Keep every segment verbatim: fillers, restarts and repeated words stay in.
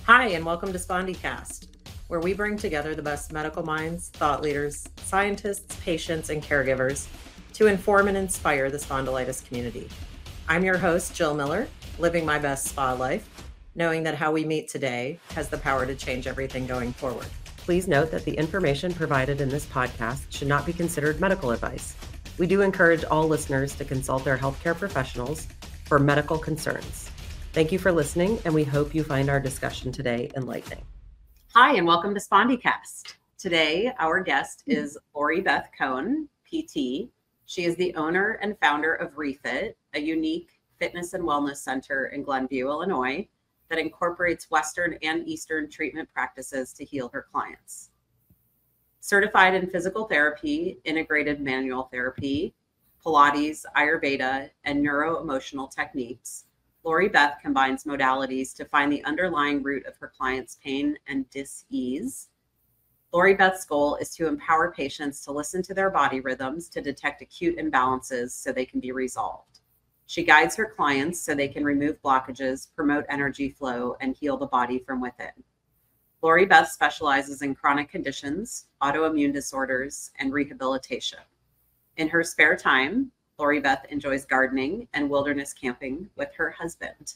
Hi, and welcome to SpondyCast, where we bring together the best medical minds, thought leaders, scientists, patients, and caregivers to inform and inspire the spondylitis community. I'm your host, Jill Miller, living my best spa life, knowing that how we meet today has the power to change everything going forward. Please note that the information provided in this podcast should not be considered medical advice. We do encourage all listeners to consult their healthcare professionals for medical concerns. Thank you for listening, and we hope you find our discussion today enlightening. Hi, and welcome to SpondyCast. Today, our guest is Lori Beth Cohn, P T. She is the owner and founder of Refit, a unique fitness and wellness center in Glenview, Illinois, that incorporates Western and Eastern treatment practices to heal her clients. Certified in physical therapy, integrated manual therapy, Pilates, Ayurveda, and neuro-emotional techniques, Lori Beth combines modalities to find the underlying root of her clients' pain and dis-ease. Lori Beth's goal is to empower patients to listen to their body rhythms to detect acute imbalances so they can be resolved. She guides her clients so they can remove blockages, promote energy flow, and heal the body from within. Lori Beth specializes in chronic conditions, autoimmune disorders, and rehabilitation. In her spare time, Lori Beth enjoys gardening and wilderness camping with her husband.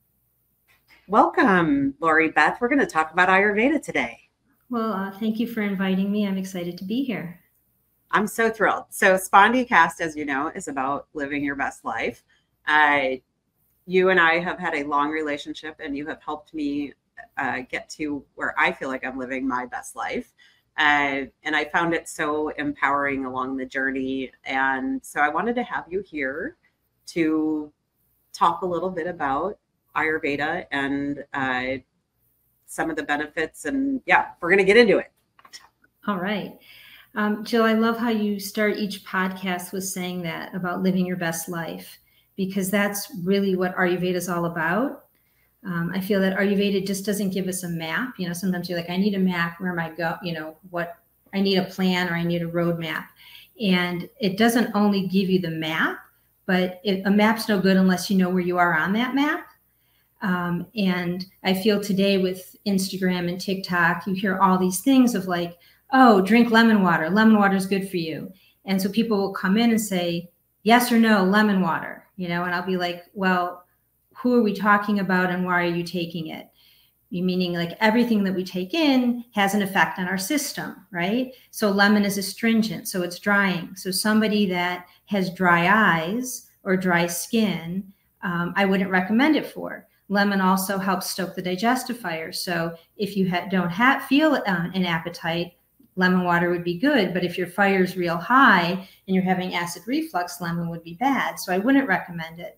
Welcome, Lori Beth. We're going to talk about Ayurveda today. Well, uh, thank you for inviting me. I'm excited to be here. I'm so thrilled. So SpondyCast, as you know, is about living your best life. Uh, you and I have had a long relationship, and you have helped me uh, get to where I feel like I'm living my best life. Uh, and I found it so empowering along the journey. And so I wanted to have you here to talk a little bit about Ayurveda and uh, some of the benefits. And yeah, we're going to get into it. All right. Um, Jill, I love how you start each podcast with saying that about living your best life, because that's really what Ayurveda is all about. Um, I feel that Ayurveda just doesn't give us a map. You know, sometimes you're like, I need a map. Where am I go? You know, what I need a plan, or I need a roadmap. And it doesn't only give you the map, but it, a map's no good unless you know where you are on that map. Um, and I feel today with Instagram and TikTok, you hear all these things of like, oh, drink lemon water. Lemon water is good for you. And so people will come in and say, yes or no, lemon water, you know, and I'll be like, well, who are we talking about and why are you taking it? Meaning like everything that we take in has an effect on our system, right? So lemon is astringent, so it's drying. So somebody that has dry eyes or dry skin, um, I wouldn't recommend it for. Lemon also helps stoke the digestive fire. So if you ha- don't have, feel um, an appetite, lemon water would be good. But if your fire is real high and you're having acid reflux, lemon would be bad. So I wouldn't recommend it.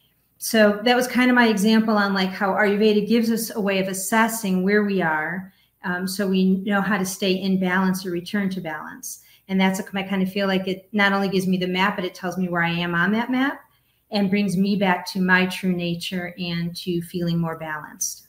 So that was kind of my example on like how Ayurveda gives us a way of assessing where we are, um, so we know how to stay in balance or return to balance. And that's a, I kind of feel like it not only gives me the map, but it tells me where I am on that map and brings me back to my true nature and to feeling more balanced.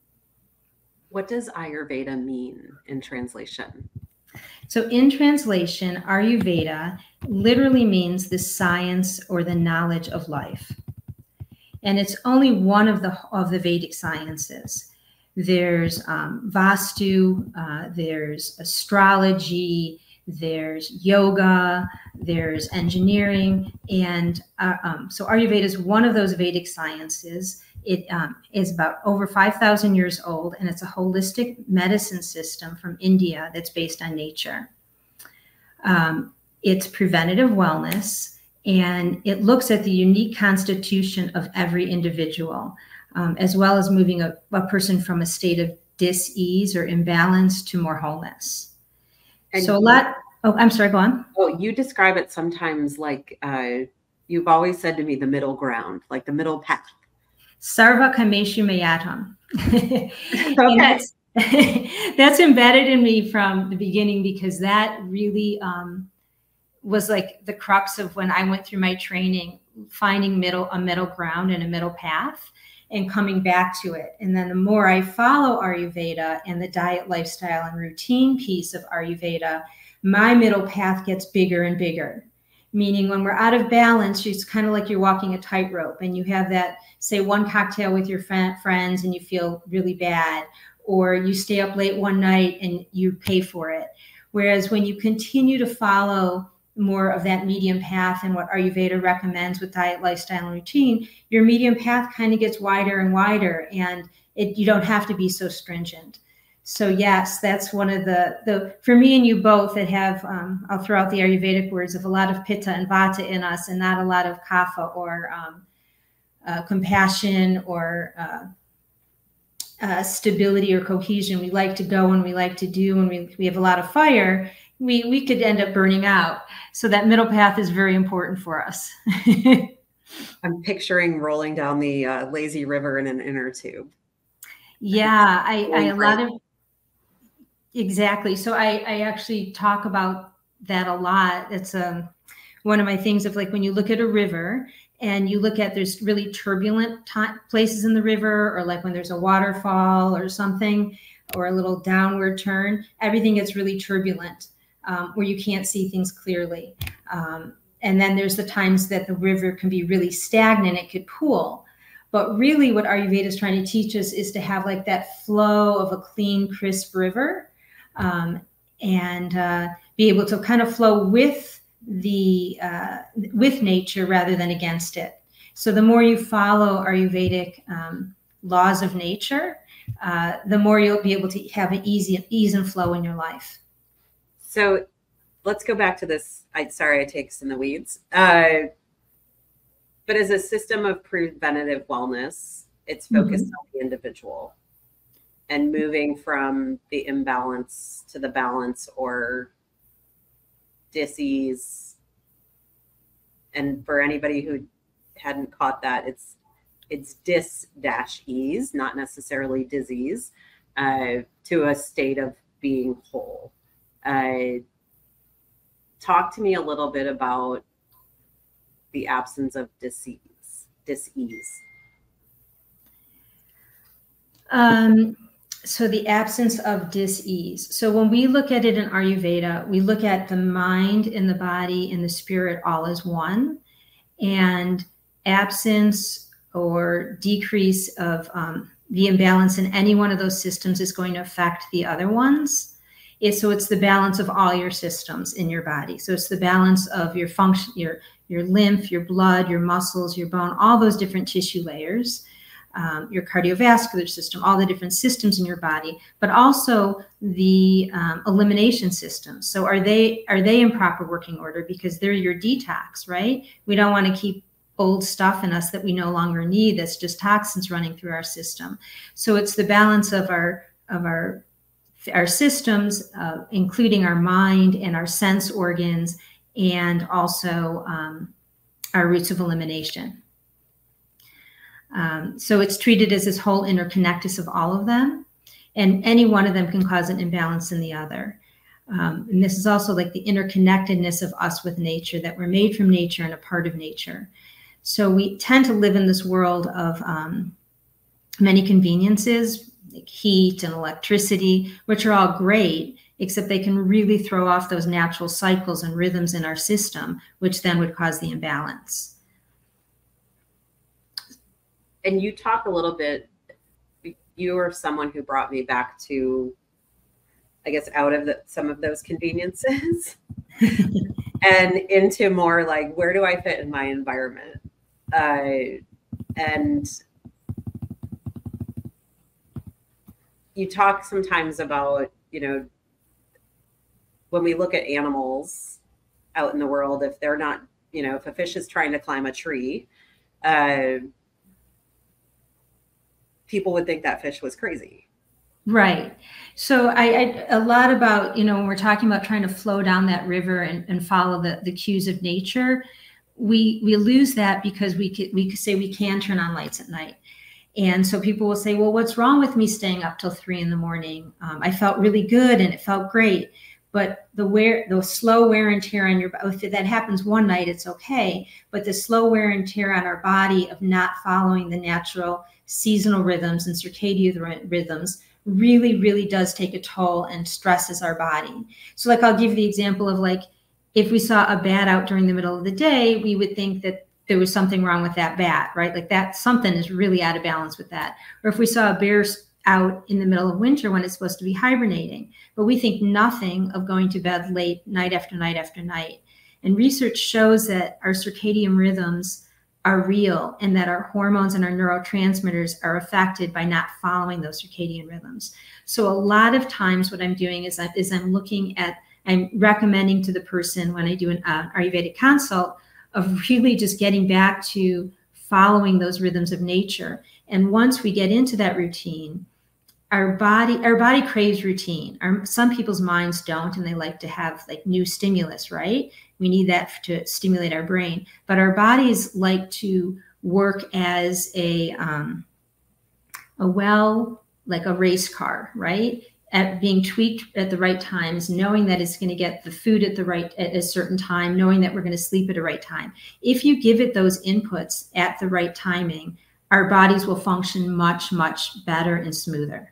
What does Ayurveda mean in translation? So in translation, Ayurveda literally means the science or the knowledge of life. And it's only one of the of the Vedic sciences. There's um, Vastu, uh, there's astrology, there's yoga, there's engineering. And uh, um, so Ayurveda is one of those Vedic sciences. It um, is about over five thousand years old, and it's a holistic medicine system from India that's based on nature. Um, it's preventative wellness. And it looks at the unique constitution of every individual, um, as well as moving a, a person from a state of dis-ease or imbalance to more wholeness. And so a lot, oh, I'm sorry, go on. Oh, you describe it sometimes like uh, you've always said to me, the middle ground, like the middle path. Sarva Kameshu Mayatam. Okay. That's, that's embedded in me from the beginning, because that really, um, was like the crux of when I went through my training, finding middle a middle ground and a middle path and coming back to it. And then the more I follow Ayurveda and the diet, lifestyle, and routine piece of Ayurveda, my middle path gets bigger and bigger. Meaning when we're out of balance, it's kind of like you're walking a tightrope and you have that, say, one cocktail with your friends and you feel really bad, or you stay up late one night and you pay for it. Whereas when you continue to follow more of that medium path and what Ayurveda recommends with diet, lifestyle, and routine, your medium path kind of gets wider and wider, and it, you don't have to be so stringent. So yes, that's one of the, the for me and you both that have, um, I'll throw out the Ayurvedic words of a lot of pitta and vata in us and not a lot of kapha or um, uh, compassion or uh, uh, stability or cohesion. We like to go and we like to do, and we, we have a lot of fire, we, we could end up burning out. So that middle path is very important for us. I'm picturing rolling down the uh, lazy river in an inner tube. Yeah, I, I a lot of, exactly. So I, I actually talk about that a lot. It's um, one of my things of like, when you look at a river and you look at, there's really turbulent t- places in the river, or like when there's a waterfall or something, or a little downward turn, everything gets really turbulent, um, where you can't see things clearly. Um, and then there's the times that the river can be really stagnant, it could pool. But really what Ayurveda is trying to teach us is to have like that flow of a clean, crisp river, um, and uh, be able to kind of flow with the uh, with nature rather than against it. So the more you follow Ayurvedic um, laws of nature, uh, the more you'll be able to have an easy ease and flow in your life. So let's go back to this. I sorry I take us in the weeds. Uh, But as a system of preventative wellness, it's focused mm-hmm. on the individual and moving from the imbalance to the balance or dis-ease. And for anybody who hadn't caught that, it's it's dis-ease, not necessarily disease, uh, to a state of being whole. Uh, talk to me a little bit about the absence of disease, dis-ease. Um, so the absence of dis-ease. So when we look at it in Ayurveda, we look at the mind and the body and the spirit all as one, and absence or decrease of um, the imbalance in any one of those systems is going to affect the other ones. It, so it's the balance of all your systems in your body. So it's the balance of your function, your your lymph, your blood, your muscles, your bone, all those different tissue layers, um, your cardiovascular system, all the different systems in your body, but also the um, elimination systems. So are they are they in proper working order? Because they're your detox, right? We don't want to keep old stuff in us that we no longer need, that's just toxins running through our system. So it's the balance of our of our our systems, uh, including our mind and our sense organs, and also um, our roots of elimination. Um, so it's treated as this whole interconnectedness of all of them, and any one of them can cause an imbalance in the other. Um, and this is also like the interconnectedness of us with nature, that we're made from nature and a part of nature. So we tend to live in this world of um, many conveniences, like heat and electricity, which are all great, except they can really throw off those natural cycles and rhythms in our system, which then would cause the imbalance. And you talk a little bit, you are someone who brought me back to, I guess, out of the, some of those conveniences and into more like, where do I fit in my environment? Uh, and you talk sometimes about, you know, when we look at animals out in the world, if they're not, you know, if a fish is trying to climb a tree, uh, people would think that fish was crazy. Right. So I, I a lot about, you know, when we're talking about trying to flow down that river and, and follow the, the cues of nature, we we lose that because we could, we could say we can turn on lights at night. And so people will say, well, what's wrong with me staying up till three in the morning? Um, I felt really good and it felt great. But the wear, the slow wear and tear on your body, if that happens one night, it's okay. But the slow wear and tear on our body of not following the natural seasonal rhythms and circadian rhythms really, really does take a toll and stresses our body. So like, I'll give you the example of like, if we saw a bat out during the middle of the day, we would think that there was something wrong with that bat, right? Like that something is really out of balance with that. Or if we saw a bear out in the middle of winter when it's supposed to be hibernating. But we think nothing of going to bed late night after night after night. And research shows that our circadian rhythms are real and that our hormones and our neurotransmitters are affected by not following those circadian rhythms. So a lot of times what I'm doing is, is I'm looking at, I'm recommending to the person when I do an uh, Ayurvedic consult of really just getting back to following those rhythms of nature. And once we get into that routine, our body, our body craves routine. Our, some people's minds don't, and they like to have like new stimulus, right? We need that to stimulate our brain. But our bodies like to work as a, um, a well, like a race car, right? At being tweaked at the right times, knowing that it's going to get the food at the right, at a certain time, knowing that we're going to sleep at the right time. If you give it those inputs at the right timing, our bodies will function much, much better and smoother.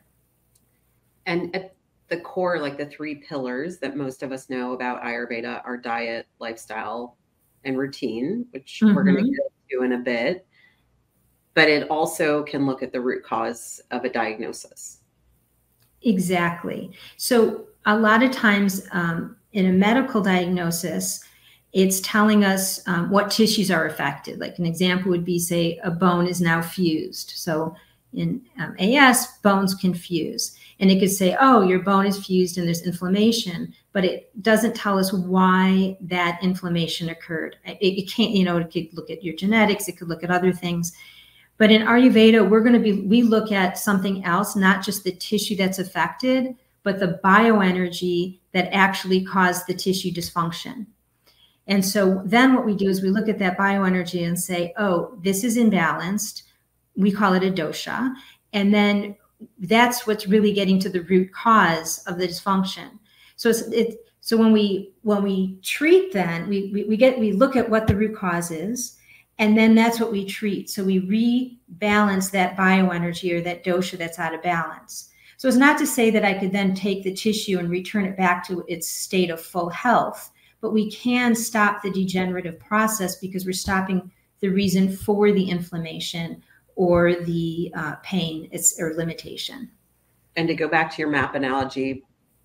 And at the core, like the three pillars that most of us know about Ayurveda are diet, lifestyle, and routine, which mm-hmm. we're going to get into in a bit. But it also can look at the root cause of a diagnosis. Exactly. So a lot of times um, in a medical diagnosis, it's telling us um, what tissues are affected. Like an example would be, say, a bone is now fused. So in um, A S, bones can fuse. And it could say, oh, your bone is fused and there's inflammation, but it doesn't tell us why that inflammation occurred. It, it can't, you know, it could look at your genetics, it could look at other things. But in Ayurveda, we're going to be, we look at something else, not just the tissue that's affected, but the bioenergy that actually caused the tissue dysfunction. And so then what we do is we look at that bioenergy and say, oh, this is imbalanced. We call it a dosha. And then that's what's really getting to the root cause of the dysfunction. So it's, it, so when we when we treat, then we, we we get we look at what the root cause is, and then that's what we treat. So we rebalance that bioenergy or that dosha that's out of balance. So it's not to say that I could then take the tissue and return it back to its state of full health, but we can stop the degenerative process because we're stopping the reason for the inflammation or the uh, pain it's, or limitation. And to go back to your map analogy,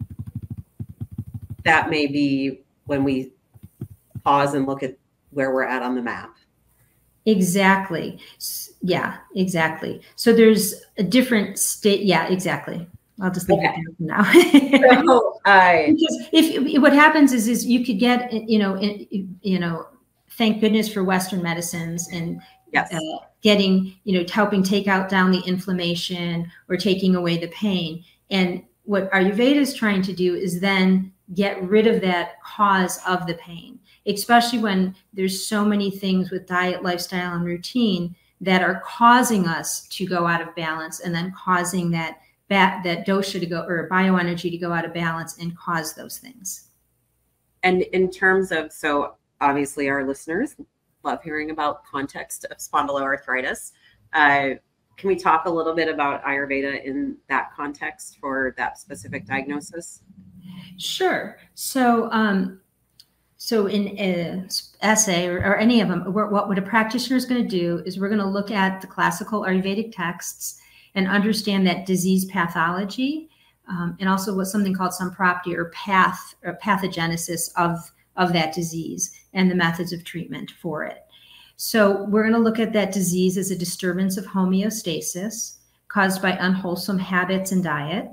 that may be when we pause and look at where we're at on the map. Exactly. Yeah, exactly. So there's a different state. Yeah, exactly. I'll just leave okay. it there now. so, I, because if what happens is, is you could get, you know, you know, thank goodness for Western medicines and yes. uh, getting, you know, helping take out down the inflammation or taking away the pain. And what Ayurveda is trying to do is then get rid of that cause of the pain, especially when there's so many things with diet, lifestyle, and routine that are causing us to go out of balance and then causing that that, that dosha to go, or bioenergy to go out of balance and cause those things. And in terms of, so obviously our listeners love hearing about context of spondyloarthritis. Uh, can we talk a little bit about Ayurveda in that context for that specific diagnosis? Sure. So, um, so in a essay or, or any of them, what, what a practitioner is going to do is we're going to look at the classical Ayurvedic texts and understand that disease pathology, um, and also what something called samprapti or path or pathogenesis of of that disease and the methods of treatment for it. So we're going to look at that disease as a disturbance of homeostasis caused by unwholesome habits and diet.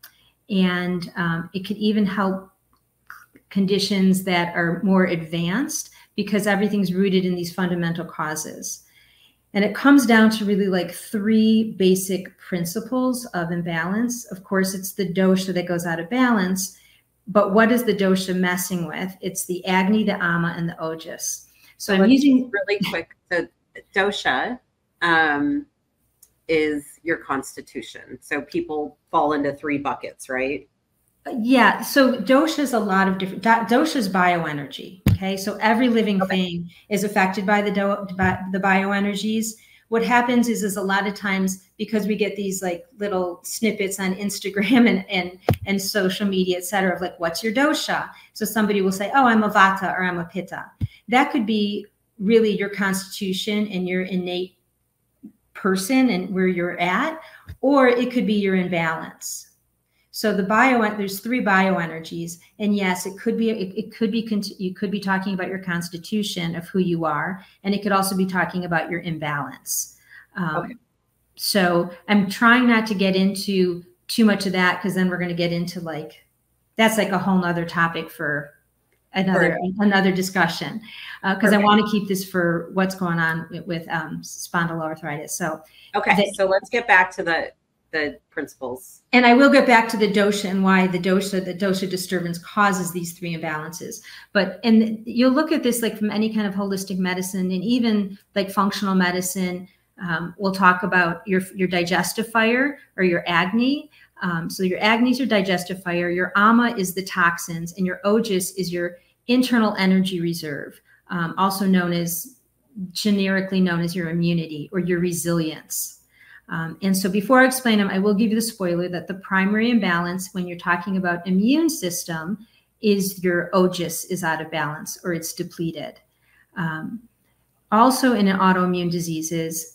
And um, it could even help conditions that are more advanced because everything's rooted in these fundamental causes. And it comes down to really like three basic principles of imbalance. Of course, it's the dosha that goes out of balance. But what is the dosha messing with? It's the Agni, the Ama, and the Ojas. So, so I'm using really quick. The dosha um, is your constitution. So people fall into three buckets, right? Yeah. So dosha is a lot of different. Dosha is bioenergy. Okay. So every living okay. thing is affected by the do, by the bioenergies. What happens is, is a lot of times because we get these like little snippets on Instagram and, and, and social media, et cetera, of like, what's your dosha? So somebody will say, oh, I'm a Vata or I'm a Pitta. That could be really your constitution and your innate person and where you're at, or it could be your imbalance. So the bio, there's three bioenergies, and yes, it could be, it, it could be, you could be talking about your constitution of who you are, and it could also be talking about your imbalance. Um, Okay. So I'm trying not to get into too much of that, because then we're going to get into like, that's like a whole nother topic for another Right. another discussion, because uh, Okay. I want to keep this for what's going on with, with um, spondyloarthritis. So Okay, the, so let's get back to the the principles. And I will get back to the dosha and why the dosha, the dosha disturbance causes these three imbalances. But, and you'll look at this like from any kind of holistic medicine, and even like functional medicine. Um, we'll talk about your, your digestive fire or your agni. Um, so your agni is your digestive fire, your ama is the toxins, and your ojas is your internal energy reserve, um, also known as, generically known as your immunity or your resilience. Um, and so before I explain them, I will give you the spoiler that the primary imbalance when you're talking about immune system is your ojas is out of balance or it's depleted. Um, also in autoimmune diseases,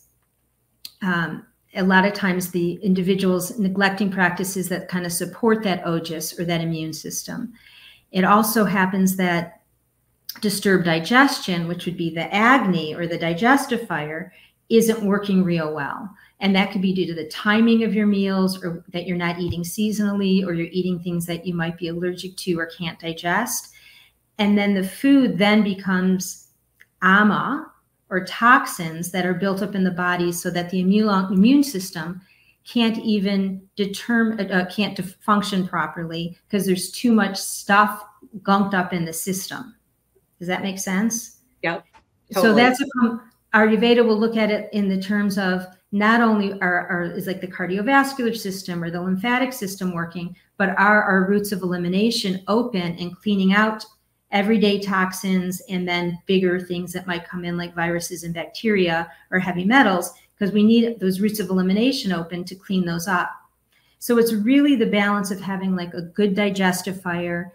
um, a lot of times the individuals neglecting practices that kind of support that ojas or that immune system. It also happens that disturbed digestion, which would be the agni or the digestive fire, isn't working real well. And that could be due to the timing of your meals, or that you're not eating seasonally, or you're eating things that you might be allergic to or can't digest. And then the food then becomes ama, or toxins that are built up in the body so that the immune, immune system can't even determine, uh, can't function properly because there's too much stuff gunked up in the system. Does that make sense? Yep. Totally. So that's a, Ayurveda will look at it in the terms of not only are, are is like the cardiovascular system or the lymphatic system working, but are our routes of elimination open and cleaning out everyday toxins and then bigger things that might come in like viruses and bacteria or heavy metals, because we need those routes of elimination open to clean those up. So it's really the balance of having like a good digestive fire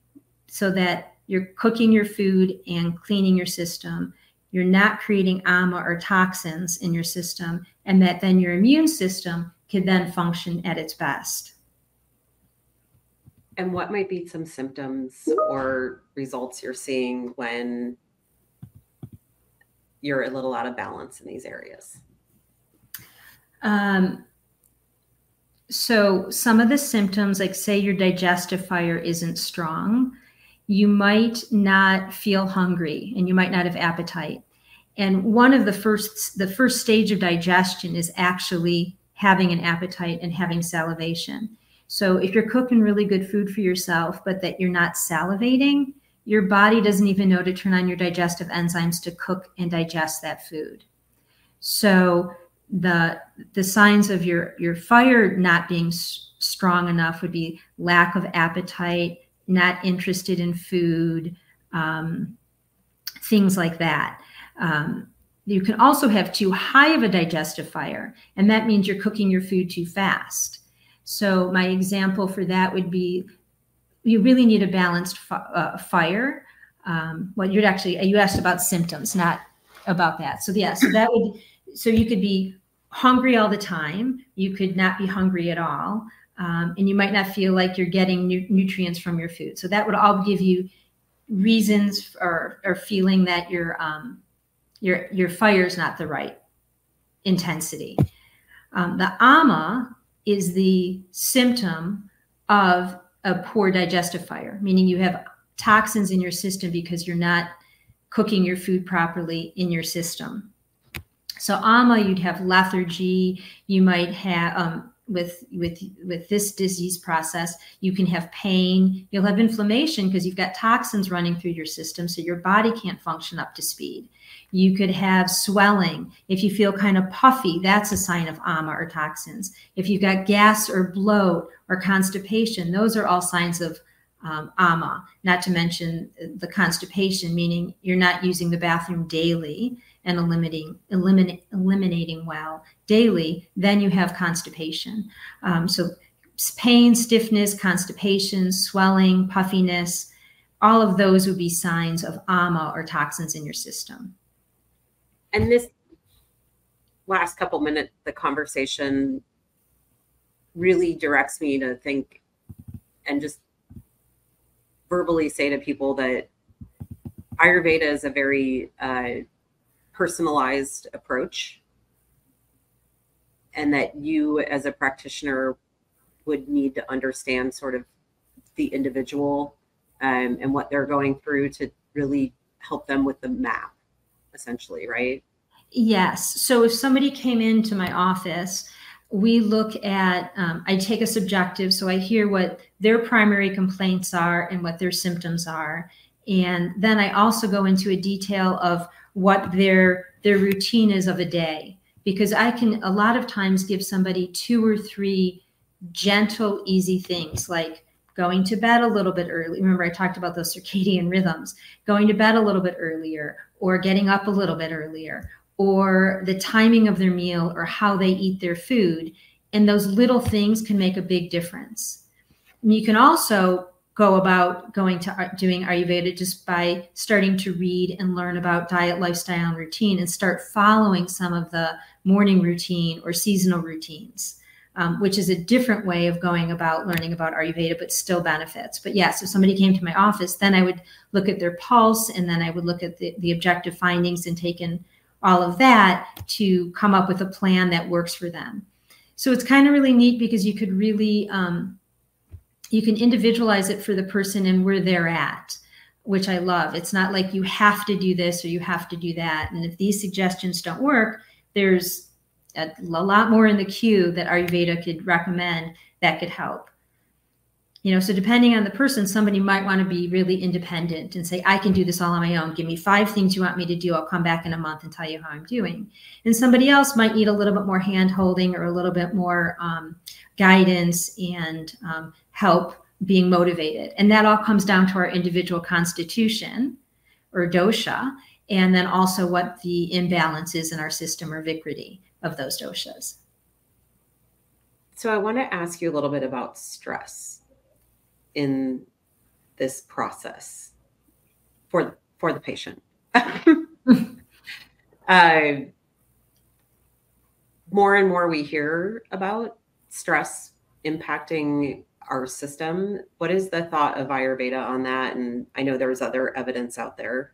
so that you're cooking your food and cleaning your system. You're not creating ama or toxins in your system, and that then your immune system can then function at its best. And what might be some symptoms or results you're seeing when you're a little out of balance in these areas? Um, so some of the symptoms, like say your digestive fire isn't strong, you might not feel hungry and you might not have appetite. And one of the first, the first stage of digestion is actually having an appetite and having salivation. So if you're cooking really good food for yourself, but that you're not salivating, your body doesn't even know to turn on your digestive enzymes to cook and digest that food. So the, the signs of your, your fire not being s- strong enough would be lack of appetite, not interested in food, um, things like that. Um, you can also have too high of a digestive fire, and that means you're cooking your food too fast. So my example for that would be, you really need a balanced fi- uh, fire. Um, well, you'd actually, you asked about symptoms, not about that. So yeah, so that would, so you could be hungry all the time. You could not be hungry at all. Um, and you might not feel like you're getting nu- nutrients from your food. So that would all give you reasons or, or feeling that your, um, your, your fire is not the right intensity. Um, the ama is the symptom of a poor digestive fire, meaning you have toxins in your system because you're not cooking your food properly in your system. So ama, you'd have lethargy, you might have, um, with, with, with this disease process, you can have pain, you'll have inflammation because you've got toxins running through your system, so your body can't function up to speed. You could have swelling. If you feel kind of puffy, that's a sign of ama or toxins. If you've got gas or bloat or constipation, those are all signs of um, ama, not to mention the constipation, meaning you're not using the bathroom daily and eliminating, eliminate, eliminating well daily, then you have constipation. Um, so pain, stiffness, constipation, swelling, puffiness, all of those would be signs of ama or toxins in your system. And this, last couple minutes, the conversation really directs me to think and just verbally say to people that Ayurveda is a very uh, personalized approach, and that you as a practitioner would need to understand sort of the individual um, and what they're going through to really help them with the map, essentially, right? Yes. So if somebody came into my office, we look at, um, I take a subjective, so I hear what their primary complaints are and what their symptoms are. And then I also go into a detail of what their their routine is of a day, because I can a lot of times give somebody two or three gentle, easy things like going to bed a little bit early. Remember, I talked about those circadian rhythms, going to bed a little bit earlier, or getting up a little bit earlier, or the timing of their meal, or how they eat their food. And those little things can make a big difference. And you can also go about going to doing Ayurveda just by starting to read and learn about diet, lifestyle, and routine, and start following some of the morning routine or seasonal routines, um, which is a different way of going about learning about Ayurveda, but still benefits. But yes, if somebody came to my office, then I would look at their pulse, and then I would look at the, the objective findings and take in all of that to come up with a plan that works for them. So it's kind of really neat because you could really, um, you can individualize it for the person and where they're at, which I love. It's not like you have to do this or you have to do that. And if these suggestions don't work, there's a, a lot more in the queue that Ayurveda could recommend that could help. You know, so depending on the person, somebody might want to be really independent and say, I can do this all on my own. Give me five things you want me to do. I'll come back in a month and tell you how I'm doing. And somebody else might need a little bit more hand holding or a little bit more um, guidance and um, help being motivated. And that all comes down to our individual constitution or dosha, and then also what the imbalance is in our system or vikriti of those doshas. So I want to ask you a little bit about stress in this process for for the patient. uh, more and more we hear about stress impacting our system. What is the thought of Ayurveda on that? And I know there's other evidence out there.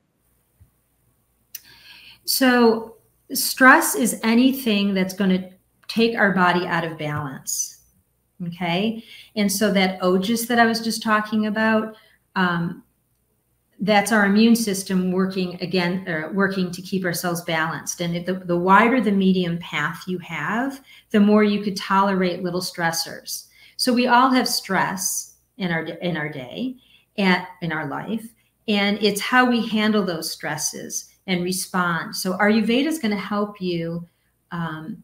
So stress is anything that's going to take our body out of balance. Okay. And so that ojas that I was just talking about, um, that's our immune system working again, or working to keep ourselves balanced. And if the, the wider the medium path you have, the more you could tolerate little stressors. So we all have stress in our, in our day and in our life, and it's how we handle those stresses and respond. So Ayurveda is going to help you, um,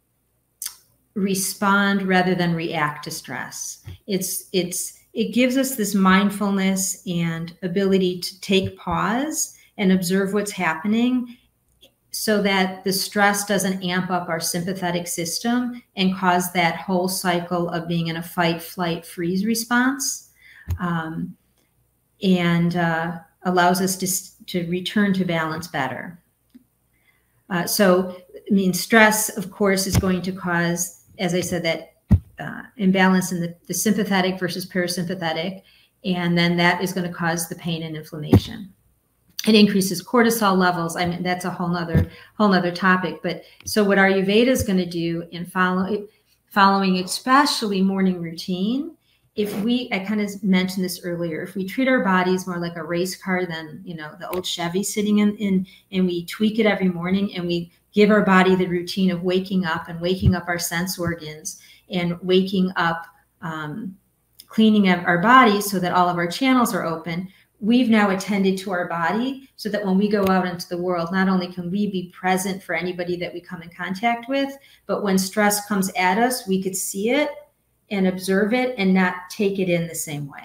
respond rather than react to stress. It's it's it gives us this mindfulness and ability to take pause and observe what's happening so that the stress doesn't amp up our sympathetic system and cause that whole cycle of being in a fight, flight, freeze response, um, and uh, allows us to, to return to balance better. Uh, so, I mean, stress, of course, is going to cause, as I said, that uh, imbalance in the, the sympathetic versus parasympathetic, and then that is going to cause the pain and inflammation. It increases cortisol levels. I mean, that's a whole nother, whole nother topic. But so what Ayurveda is going to do in follow, following especially morning routine, if we, I kind of mentioned this earlier, if we treat our bodies more like a race car than, you know, the old Chevy sitting in, in and we tweak it every morning, and we give our body the routine of waking up and waking up our sense organs and waking up, um, cleaning up our bodies so that all of our channels are open, we've now attended to our body so that when we go out into the world, not only can we be present for anybody that we come in contact with, but when stress comes at us, we could see it and observe it and not take it in the same way.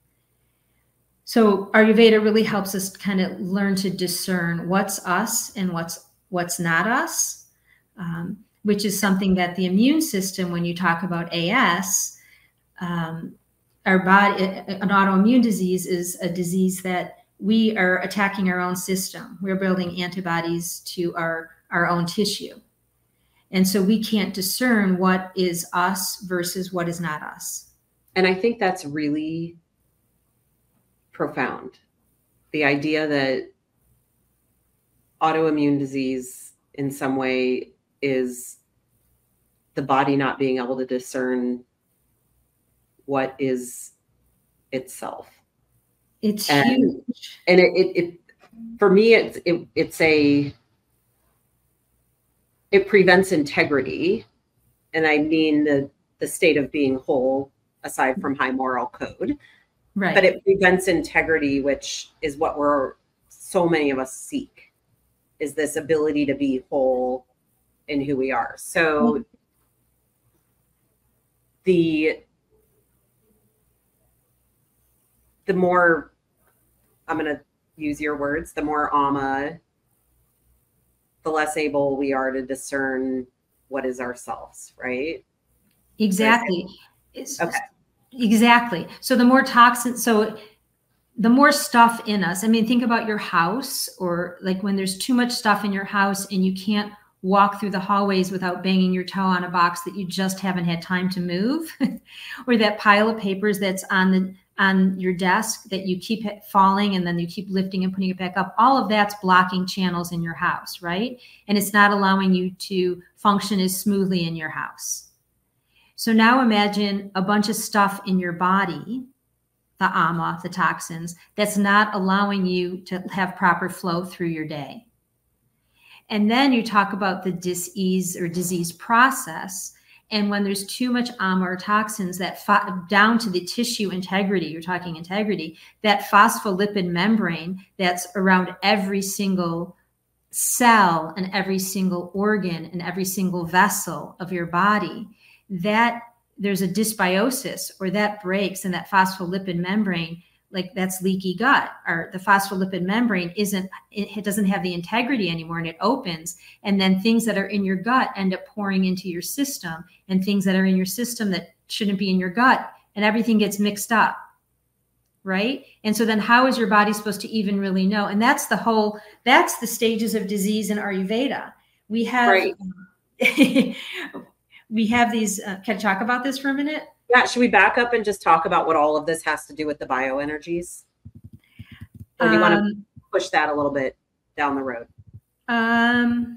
So Ayurveda really helps us kind of learn to discern what's us and what's what's not us, um, which is something that the immune system, when you talk about A S, um, our body, an autoimmune disease is a disease that we are attacking our own system. We're building antibodies to our, our own tissue. And so we can't discern what is us versus what is not us. And I think that's really profound. The idea that autoimmune disease in some way is the body not being able to discern what is itself. It's and, huge. And it, it, it for me, it's, it, it's a, it prevents integrity. And I mean the, the state of being whole, aside from high moral code. Right. But it prevents integrity, which is what we're, so many of us seek, is this ability to be whole in who we are. So mm-hmm. the, the more, I'm going to use your words, the more ama, the less able we are to discern what is ourselves, right? Exactly. Okay. Exactly. So the more toxins, so the more stuff in us, I mean, think about your house, or like when there's too much stuff in your house and you can't walk through the hallways without banging your toe on a box that you just haven't had time to move, or that pile of papers that's on the on your desk that you keep falling and then you keep lifting and putting it back up. All of that's blocking channels in your house, right? And it's not allowing you to function as smoothly in your house. So now imagine a bunch of stuff in your body, the ama, the toxins, that's not allowing you to have proper flow through your day. And then you talk about the dis-ease or disease process. And when there's too much ama or toxins that fo- down to the tissue integrity, you're talking integrity, that phospholipid membrane that's around every single cell and every single organ and every single vessel of your body, that there's a dysbiosis, or that breaks, and that phospholipid membrane, like that's leaky gut, or the phospholipid membrane isn't, it doesn't have the integrity anymore, and it opens, and then things that are in your gut end up pouring into your system, and things that are in your system that shouldn't be in your gut, and everything gets mixed up, right? And so then how is your body supposed to even really know? And that's the whole, that's the stages of disease in Ayurveda. We have, right. We have these, uh, can I talk about this for a minute? Yeah, should we back up and just talk about what all of this has to do with the bioenergies? Or do you um, want to push that a little bit down the road? Um,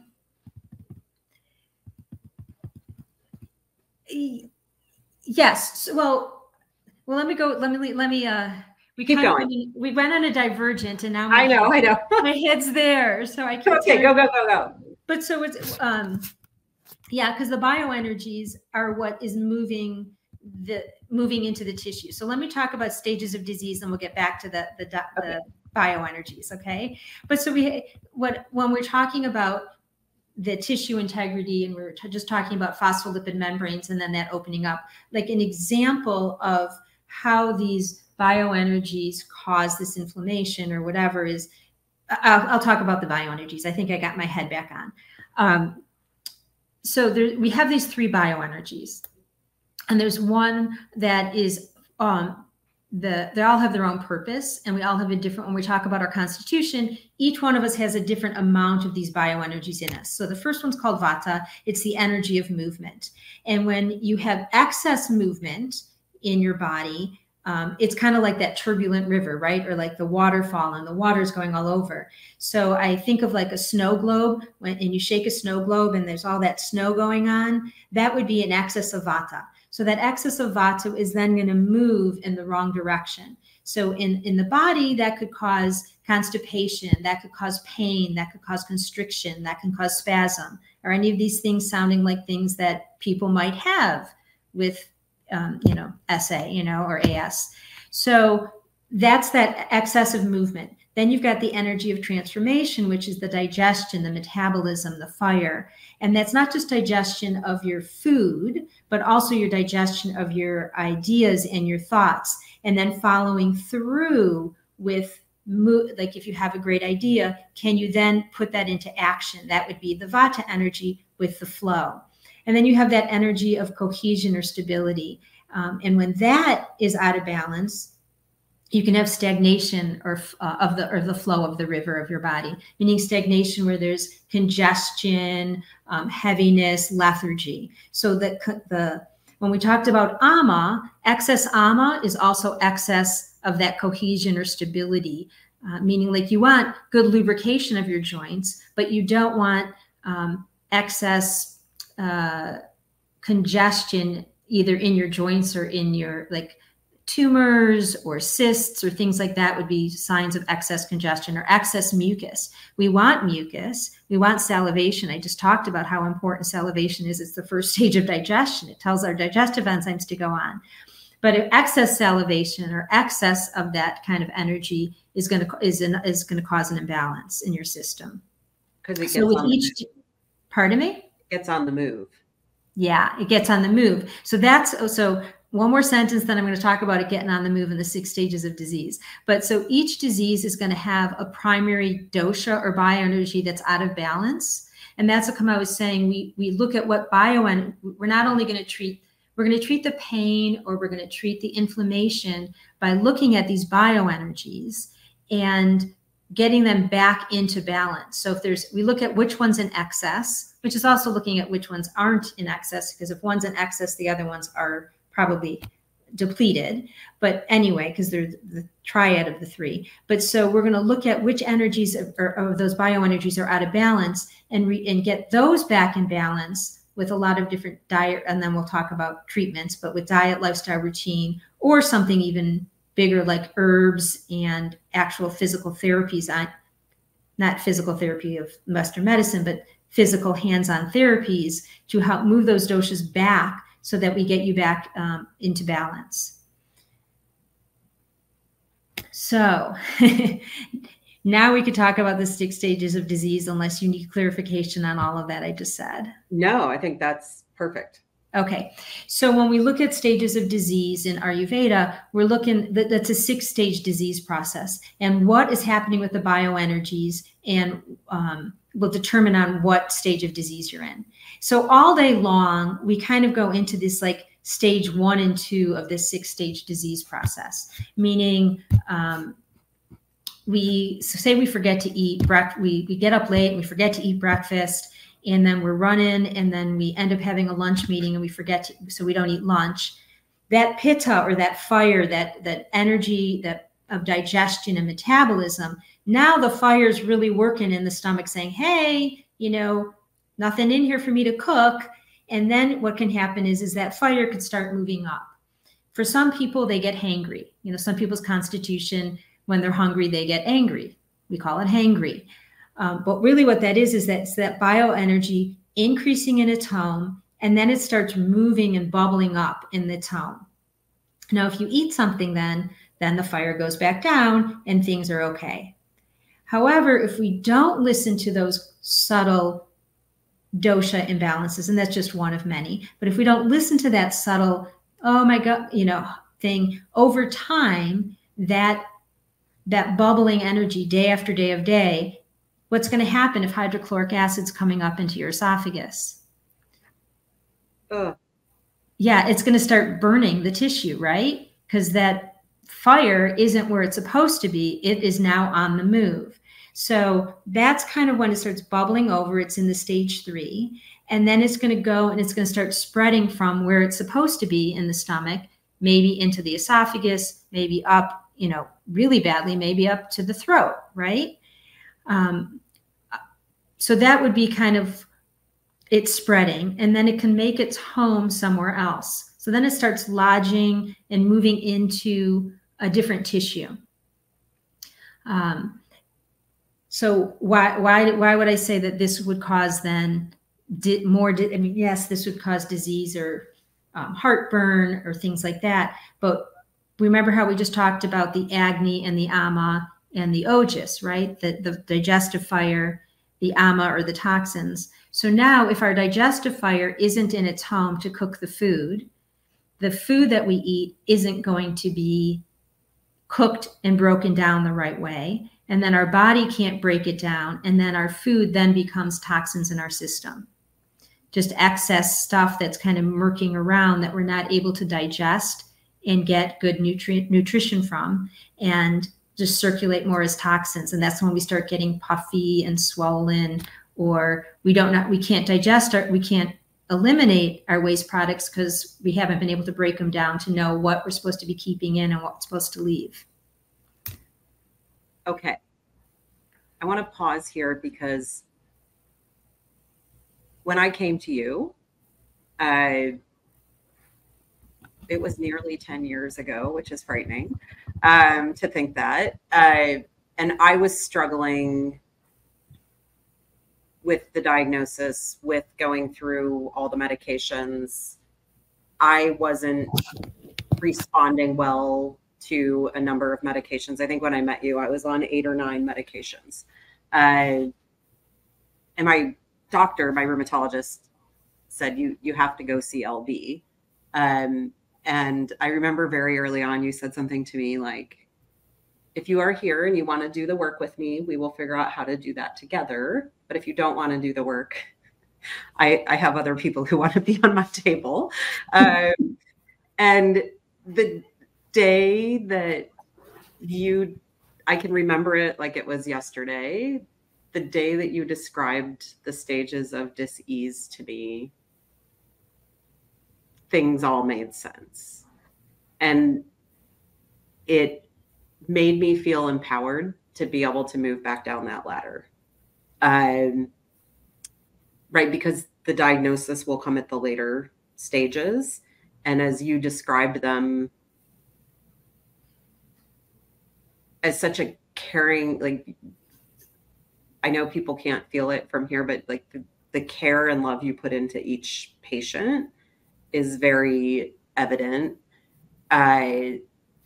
yes. Well, well, let me go. Let me, let me, uh, we keep going. Of, we went on a divergent, and now I know, head, I know. my head's there. So I can't. Okay, go, go, go, go. But so it's, um, yeah, because the bioenergies are what is moving the moving into the tissue. So let me talk about stages of disease, and we'll get back to the the, the okay. bioenergies. Okay, but so we what when we're talking about the tissue integrity, and we're t- just talking about phospholipid membranes, and then that opening up, like an example of how these bioenergies cause this inflammation or whatever is, I'll, I'll talk about the bioenergies. I think I got my head back on. Um, So there, we have these three bioenergies, and there's one that is um, the they all have their own purpose, and we all have a different. When we talk about our constitution, each one of us has a different amount of these bioenergies in us. So the first one's called Vata. It's the energy of movement, and when you have excess movement in your body, Um, it's kind of like that turbulent river, right? Or like the waterfall, and the water's going all over. So I think of like a snow globe, when and you shake a snow globe and there's all that snow going on, that would be an excess of Vata. So that excess of Vata is then going to move in the wrong direction. So in, in the body, that could cause constipation, that could cause pain, that could cause constriction, that can cause spasm, or any of these things sounding like things that people might have with Um, you know, S A, you know, or A S. So that's that excessive movement. Then you've got the energy of transformation, which is the digestion, the metabolism, the fire. And that's not just digestion of your food, but also your digestion of your ideas and your thoughts. And then following through with, like if you have a great idea, can you then put that into action? That would be the Vata energy with the flow. And then you have that energy of cohesion or stability. Um, and when that is out of balance, You can have stagnation or uh, of the or the flow of the river of your body, meaning stagnation where there's congestion, um, heaviness, lethargy. So that the when we talked about ama, excess ama is also excess of that cohesion or stability, uh, meaning like you want good lubrication of your joints, but you don't want um, excess uh, congestion either in your joints or in your like tumors or cysts or things like that would be signs of excess congestion or excess mucus. We want mucus. We want salivation. I just talked about how important salivation is. It's the first stage of digestion. It tells our digestive enzymes to go on. But if excess salivation or excess of that kind of energy is going to is in, is going to cause an imbalance in your system. Because it gets so with on each, the pardon me? It gets on the move. Yeah, it gets on the move. So that's so. One more sentence, then I'm going to talk about it getting on the move in the six stages of disease. But so each disease is going to have a primary dosha or bioenergy that's out of balance. And that's what I was saying. We we look at what bioenergy, we're not only going to treat, we're going to treat the pain or we're going to treat the inflammation by looking at these bioenergies and getting them back into balance. So if there's, we look at which one's in excess, which is also looking at which ones aren't in excess, because if one's in excess, the other ones are probably depleted, but anyway, because they're the triad of the three. But so we're going to look at which energies of, or, of those bioenergies are out of balance and re, and get those back in balance with a lot of different diet. And then we'll talk about treatments, but with diet, lifestyle, routine, or something even bigger like herbs and actual physical therapies on, not physical therapy of Western medicine, but physical hands-on therapies to help move those doshas back so that we get you back um, into balance. So now we could talk about the six stages of disease, unless you need clarification on all of that I just said. No, I think that's perfect. Okay. So when we look at stages of disease in Ayurveda, we're looking, that, that's a six stage disease process. And what is happening with the bioenergies and um, will determine on what stage of disease you're in. So all day long, we kind of go into this like stage one and two of this six stage disease process, meaning um, we so say we forget to eat breakfast, we, we get up late and we forget to eat breakfast, and then we're running, and then we end up having a lunch meeting and we forget to, so we don't eat lunch. That pitta or that fire, that, that energy that of digestion and metabolism, now the fire is really working in the stomach saying, hey, you know, nothing in here for me to cook. And then what can happen is, is that fire could start moving up. For some people, they get hangry. You know, some people's constitution, when they're hungry, they get angry. We call it hangry. Um, but really what that is, is that it's that bioenergy increasing in its home, and then it starts moving and bubbling up in its home. Now, if you eat something, then, then the fire goes back down and things are okay. However, if we don't listen to those subtle dosha imbalances, and that's just one of many, but if we don't listen to that subtle, oh my God, you know, thing over time, that, that bubbling energy day after day of day, what's going to happen if hydrochloric acid's coming up into your esophagus? Ugh. Yeah, it's going to start burning the tissue, right? Because that fire isn't where it's supposed to be. It is now on the move. So that's kind of when it starts bubbling over. It's in the stage three. And then it's going to go and it's going to start spreading from where it's supposed to be in the stomach, maybe into the esophagus, maybe up, you know, really badly, maybe up to the throat, right? Um, so that would be kind of it spreading, and then it can make its home somewhere else. So then it starts lodging and moving into a different tissue. Um, so why why why would I say that this would cause then di- more? Di- I mean, yes, this would cause disease or um, heartburn or things like that. But remember how we just talked about the Agni and the Ama and the Ojas, right? The the digestive fire, the Ama or the toxins. So now if our digestive fire isn't in its home to cook the food, the food that we eat isn't going to be cooked and broken down the right way. And then our body can't break it down. And then our food then becomes toxins in our system. Just excess stuff that's kind of murking around that we're not able to digest and get good nutri- nutrition from, and just circulate more as toxins. And that's when we start getting puffy and swollen, or we don't not, we can't digest our, we can't eliminate our waste products because we haven't been able to break them down to know what we're supposed to be keeping in and what we're supposed to leave. Okay. I want to pause here because when I came to you, uh, it was nearly ten years ago, which is frightening um, to think that. Uh, and I was struggling with the diagnosis, with going through all the medications. I wasn't responding well to a number of medications. I think when I met you, I was on eight or nine medications. Uh, and my doctor, my rheumatologist, said, you you have to go see L B. Um, and I remember very early on, you said something to me like, if you are here and you want to do the work with me, we will figure out how to do that together. But if you don't want to do the work, I, I have other people who want to be on my table. Um, and the day that you, I can remember it like it was yesterday, the day that you described the stages of dis-ease to me, things all made sense. And it made me feel empowered to be able to move back down that ladder. Um, right, because the diagnosis will come at the later stages. And as you described them as such a caring, like, I know people can't feel it from here, but like the, the care and love you put into each patient is very evident. Uh,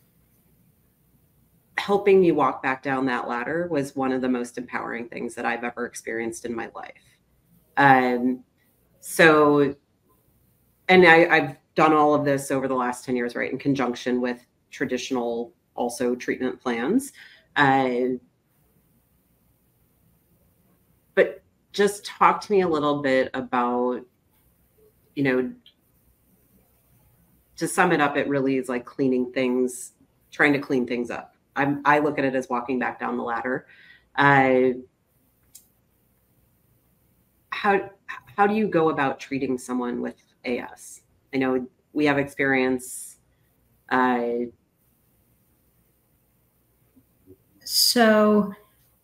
helping me walk back down that ladder was one of the most empowering things that I've ever experienced in my life. Um, so, and I, I've done all of this over the last ten years, right, in conjunction with traditional also treatment plans. Uh, but just talk to me a little bit about, you know, to sum it up, it really is like cleaning things, trying to clean things up. I'm, I look at it as walking back down the ladder. Uh, how how do you go about treating someone with A S? I know we have experience. Uh, so,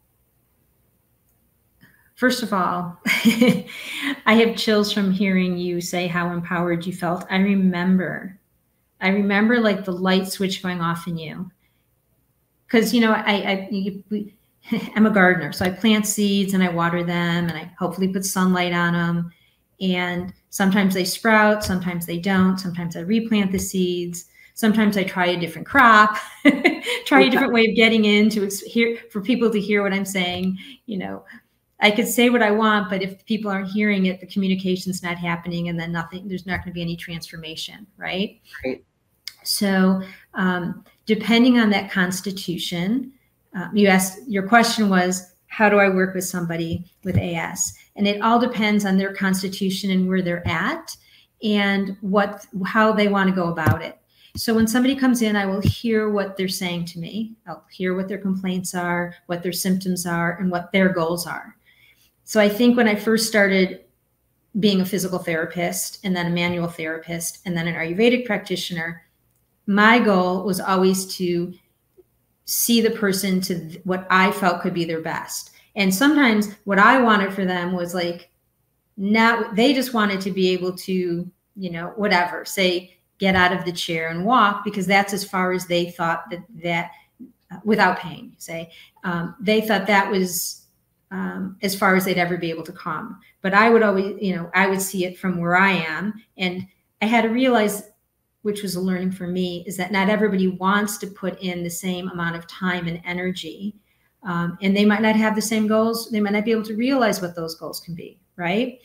first of all, I have chills from hearing you say how empowered you felt. I remember, I remember like the light switch going off in you. Because, you know, I, I, you, I'm a gardener, so I plant seeds and I water them and I hopefully put sunlight on them. And sometimes they sprout, sometimes they don't. Sometimes I replant the seeds. Sometimes I try a different crop, try a different way of getting in to hear, for people to hear what I'm saying. You know, I could say what I want, but if people aren't hearing it, the communication's not happening, and then nothing, there's not going to be any transformation, right? Right. So, um, depending on that constitution, uh, you asked, your question was, how do I work with somebody with A S? And it all depends on their constitution and where they're at and what, how they want to go about it. So when somebody comes in, I will hear what they're saying to me. I'll hear what their complaints are, what their symptoms are, and what their goals are. So I think when I first started being a physical therapist and then a manual therapist and then an Ayurvedic practitioner, my goal was always to see the person to what I felt could be their best. And sometimes what I wanted for them was like, not, they just wanted to be able to, you know, whatever, say, get out of the chair and walk, because that's as far as they thought that, that uh, without pain, say, um, they thought that was um, as far as they'd ever be able to come. But I would always, you know, I would see it from where I am. And I had to realize, which was a learning for me, is that not everybody wants to put in the same amount of time and energy. Um, and they might not have the same goals. They might not be able to realize what those goals can be, right?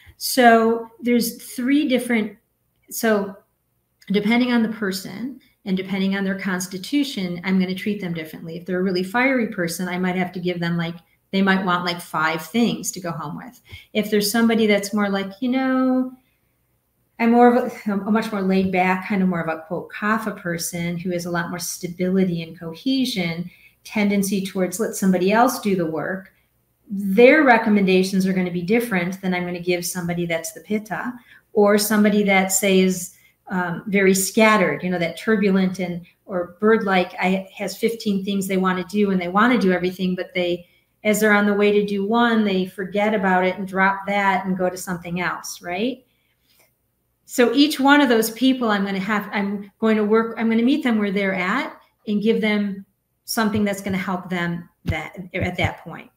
So there's three different, so depending on the person and depending on their constitution, I'm going to treat them differently. If they're a really fiery person, I might have to give them like, they might want like five things to go home with. If there's somebody that's more like, you know, I'm more of a, a much more laid back, kind of more of a quote kapha person who has a lot more stability and cohesion, tendency towards let somebody else do the work. Their recommendations are going to be different than I'm going to give somebody that's the pitta, or somebody that say is um, very scattered, you know, that turbulent and or bird-like I has fifteen things they want to do and they want to do everything, but they, as they're on the way to do one, they forget about it and drop that and go to something else, right? So each one of those people, I'm going to have, I'm going to work, I'm going to meet them where they're at and give them something that's going to help them that at that point.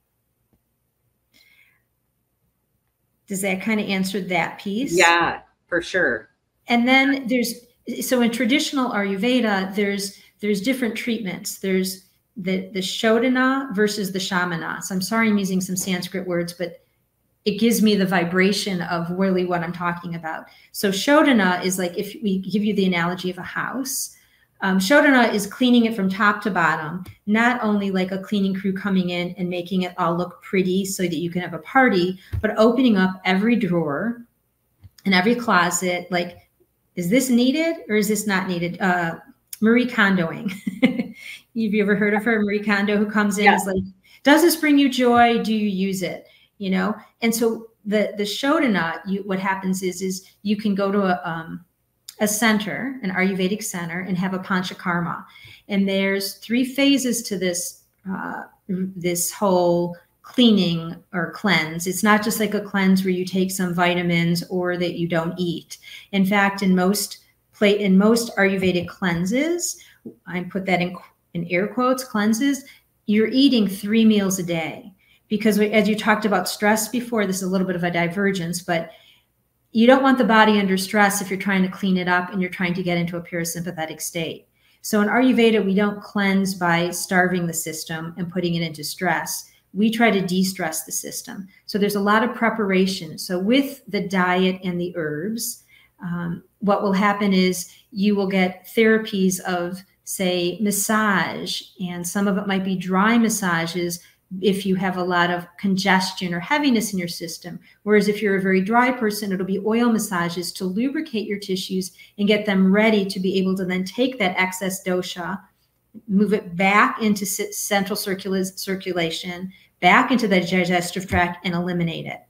Does that kind of answer that piece? Yeah, for sure. And then there's, so in traditional Ayurveda, there's there's different treatments. There's the, the Shodhana versus the Shamana. So I'm sorry I'm using some Sanskrit words, but it gives me the vibration of really what I'm talking about. So Shodhana is like, if we give you the analogy of a house, um, Shodhana is cleaning it from top to bottom, not only like a cleaning crew coming in and making it all look pretty so that you can have a party, but opening up every drawer and every closet. Like, is this needed or is this not needed? Uh, Marie Kondoing. Have you ever heard of her? Marie Kondo, who comes in, yeah. is like, does this bring you joy? Do you use it? You know? And so the, the Shodhana, you, what happens is, is you can go to a, um, a center, an Ayurvedic center, and have a panchakarma. And there's three phases to this, uh, this whole cleaning or cleanse. It's not just like a cleanse where you take some vitamins or that you don't eat. In fact, in most play in most Ayurvedic cleanses, I put that in, in air quotes, cleanses, you're eating three meals a day. Because as you talked about stress before, this is a little bit of a divergence, but you don't want the body under stress if you're trying to clean it up and you're trying to get into a parasympathetic state. So in Ayurveda, we don't cleanse by starving the system and putting it into stress. We try to de-stress the system. So there's a lot of preparation. So with the diet and the herbs, um, what will happen is you will get therapies of, say, massage, and some of it might be dry massages if you have a lot of congestion or heaviness in your system. Whereas if you're a very dry person, it'll be oil massages to lubricate your tissues and get them ready to be able to then take that excess dosha, move it back into central circula- circulation, back into the digestive tract, and eliminate it.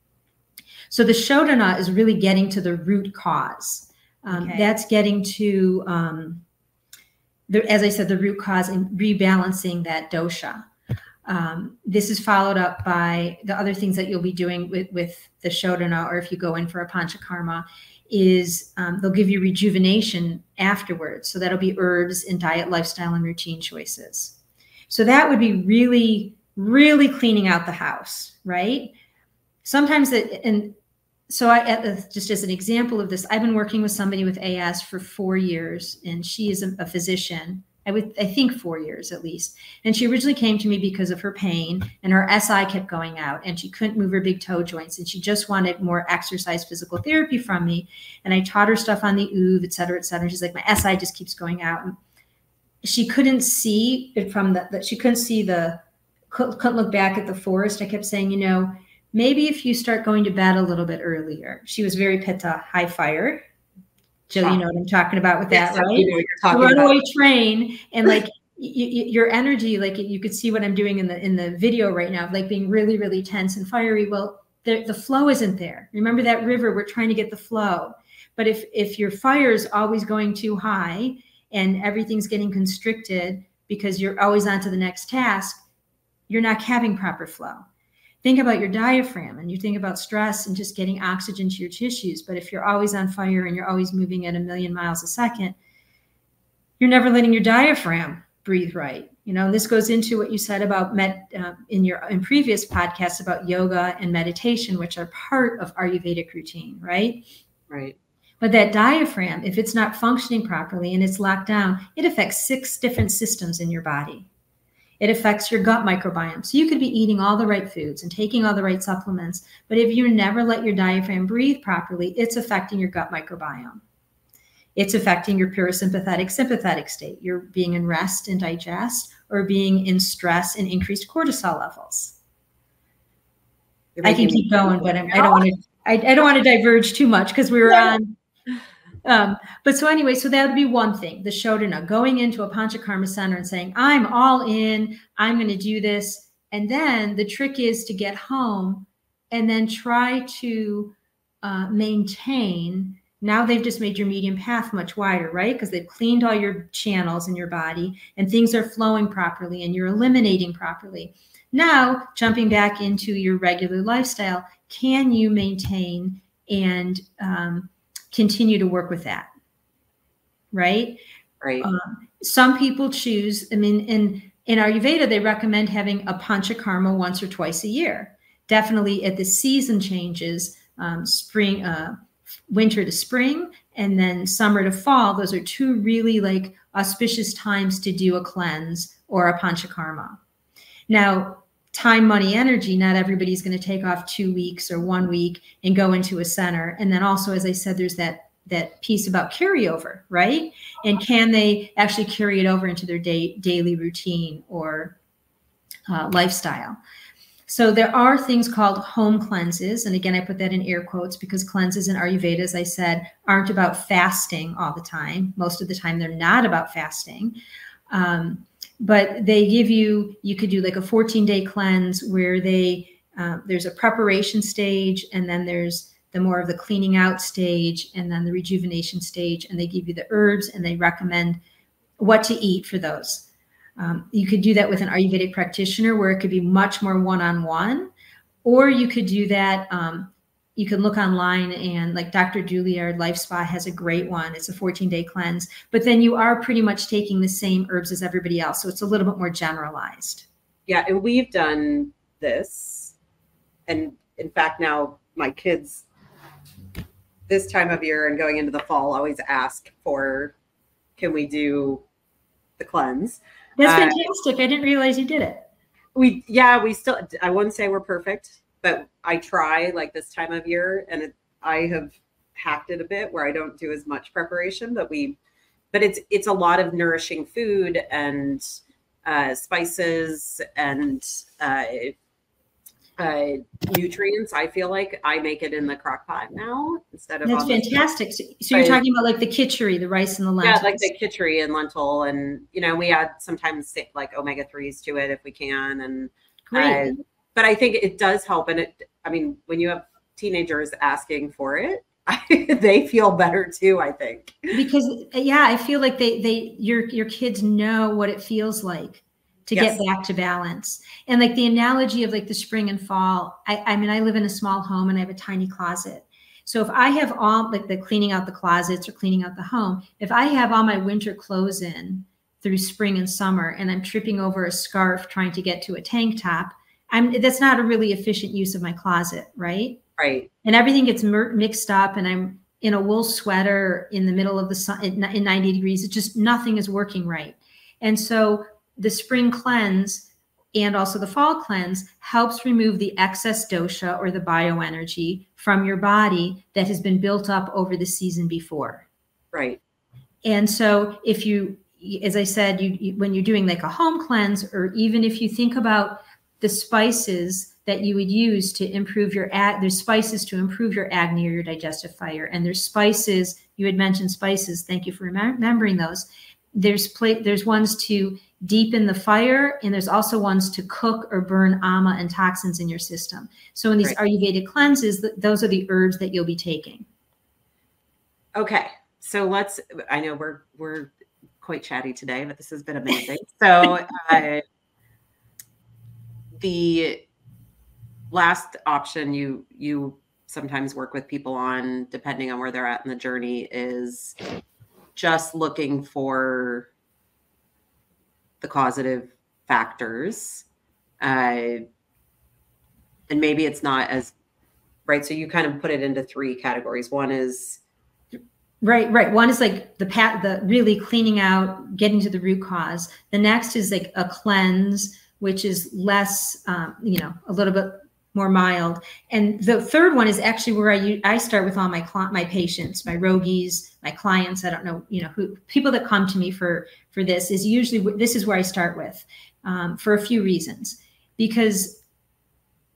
So the Shodhana is really getting to the root cause. Um, okay. That's getting to, um, the, as I said, the root cause and rebalancing that dosha. Um, this is followed up by the other things that you'll be doing with, with the Shodhana, or if you go in for a panchakarma, is um, they'll give you rejuvenation afterwards. So that'll be herbs and diet, lifestyle, and routine choices. So that would be really, really cleaning out the house, right? Sometimes that, and so I, just as an example of this, I've been working with somebody with A S for four years, and she is a, a physician. I would, I think four years at least. And she originally came to me because of her pain, and her S I kept going out and she couldn't move her big toe joints, and she just wanted more exercise physical therapy from me. And I taught her stuff on the O O V, et cetera, et cetera. She's like, my S I just keeps going out. And she couldn't see it from the, that she couldn't see the, couldn't look back at the forest. I kept saying, you know, maybe if you start going to bed a little bit earlier. She was very pitta, high fire. Jill, you know what I'm talking about with that, yes, right? You know what you're talking runaway about. Train, and like y- y- your energy, like you could see what I'm doing in the in the video right now, like being really, really tense and fiery. Well, the, the flow isn't there. Remember that river? We're trying to get the flow. But if if your fire is always going too high and everything's getting constricted because you're always on to the next task, you're not having proper flow. Think about your diaphragm, and you think about stress and just getting oxygen to your tissues. But if you're always on fire and you're always moving at a million miles a second, you're never letting your diaphragm breathe right. You know, and this goes into what you said about med, uh, in your in previous podcasts about yoga and meditation, which are part of Ayurvedic routine, right? Right. But that diaphragm, if it's not functioning properly and it's locked down, it affects six different systems in your body. It affects your gut microbiome. So you could be eating all the right foods and taking all the right supplements, but if you never let your diaphragm breathe properly, it's affecting your gut microbiome. It's affecting your parasympathetic, sympathetic state. You're being in rest and digest, or being in stress and increased cortisol levels. I can keep going, but I'm, I don't want to. I, I don't want to diverge too much because we were yeah. on Um, but so anyway, so that would be one thing, the Shodhana, going into a Panchakarma center and saying, I'm all in, I'm going to do this. And then the trick is to get home and then try to uh, maintain. Now they've just made your medium path much wider, right? Because they've cleaned all your channels in your body and things are flowing properly and you're eliminating properly. Now, jumping back into your regular lifestyle, can you maintain and um, continue to work with that? Right? Right. Um, some people choose, I mean, in, in Ayurveda, they recommend having a panchakarma once or twice a year. Definitely at the season changes, um, spring, uh, winter to spring, and then summer to fall. Those are two really like auspicious times to do a cleanse or a panchakarma. Now, time, money, energy, not everybody's going to take off two weeks or one week and go into a center. And then also, as I said, there's that that piece about carryover, right? And can they actually carry it over into their day, daily routine or uh, lifestyle? So there are things called home cleanses. And again, I put that in air quotes because cleanses in Ayurveda, as I said, aren't about fasting all the time. Most of the time, they're not about fasting. Um, but they give you, you could do like a fourteen day cleanse where they, uh, there's a preparation stage, and then there's the more of the cleaning out stage, and then the rejuvenation stage. And they give you the herbs and they recommend what to eat for those. Um, you could do that with an Ayurvedic practitioner where it could be much more one-on-one, or you could do that. Um, you can look online and like Doctor Juilliard Life Spa has a great one. It's a fourteen day cleanse, but then you are pretty much taking the same herbs as everybody else. So it's a little bit more generalized. Yeah. And we've done this. And in fact, now my kids this time of year and going into the fall always ask for, can we do the cleanse? That's Uh, fantastic. I didn't realize you did it. We, yeah, we still, I wouldn't say we're perfect, but I try like this time of year, and it, I have hacked it a bit where I don't do as much preparation, but we, but it's, it's a lot of nourishing food and uh, spices and uh, uh, nutrients. I feel like I make it in the crock pot now instead of That's on the fantastic. So, so you're I- talking about like the khichdi, the rice and the Yeah, lentils. like the khichdi and lentil, and you know, we add sometimes like omega threes to it if we can, and Great. uh, but I think it does help. And it, I mean, when you have teenagers asking for it, they feel better too, I think. Because yeah, I feel like they they your your kids know what it feels like to Yes. get back to balance. And like the analogy of like the spring and fall, I, I mean, I live in a small home and I have a tiny closet. So if I have all like the cleaning out the closets or cleaning out the home, if I have all my winter clothes in through spring and summer and I'm tripping over a scarf trying to get to a tank top, I'm that's not a really efficient use of my closet, right? Right. And everything gets mer- mixed up, and I'm in a wool sweater in the middle of the sun in in ninety degrees. It's just nothing is working right. And so the spring cleanse and also the fall cleanse helps remove the excess dosha or the bioenergy from your body that has been built up over the season before. Right. And so if you, as I said, you, you when you're doing like a home cleanse, or even if you think about the spices that you would use to improve your, there's spices to improve your Agni or your digestive fire. And there's spices, you had mentioned spices. Thank you for remem- remembering those. There's pla- there's ones to deepen the fire, and there's also ones to cook or burn ama and toxins in your system. So in these Right. Ayurvedic cleanses, th- those are the herbs that you'll be taking. Okay. So let's, I know we're, we're quite chatty today, but this has been amazing. So uh, the last option you, you sometimes work with people on, depending on where they're at in the journey, is just looking for the causative factors. Uh, and maybe it's not as, right. So you kind of put it into three categories. One is, Right, right. One is like the pat, the really cleaning out, getting to the root cause. The next is like a cleanse, which is less, um, you know, a little bit more mild. And the third one is actually where I I start with all my cl- my patients, my yogis, my clients. I don't know, you know, who people that come to me for for this is usually this is where I start with, um, for a few reasons. Because